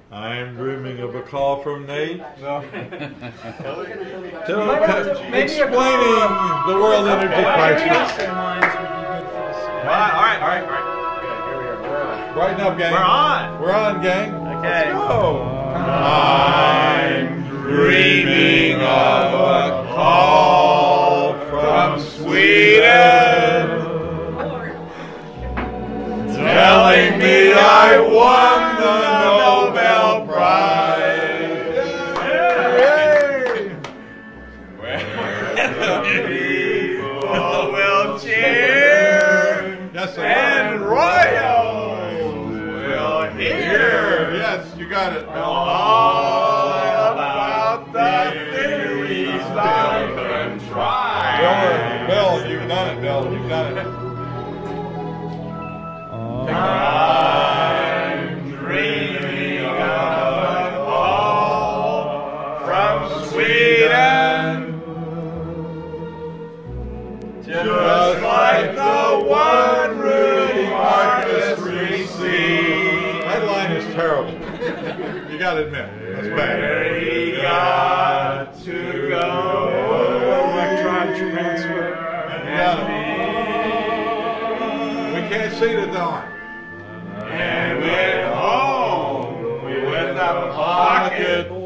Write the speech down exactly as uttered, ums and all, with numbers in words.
I'm dreaming of a call from Nate. No. Tell- Maybe a explaining the world energy crisis. Alright, alright, alright, alright. Brighten up, gang. We're on. We're on, gang. Okay. Let's go. I'm dreaming of a call from Sweden, telling me I won the Nobel Prize. Yay! Where the people will cheer, yes, and royals will hear. Yes, you got it, Bill. All about the theories of contrived. Bill, Bill, you've done it, Bill. You've done it. I'm dreaming of a call from Sweden, just like the one Rudy Marcus received. That line is terrible. You gotta admit, that's bad. He got to go. Electron transfer. We can't see the dawn. And went home with a pocket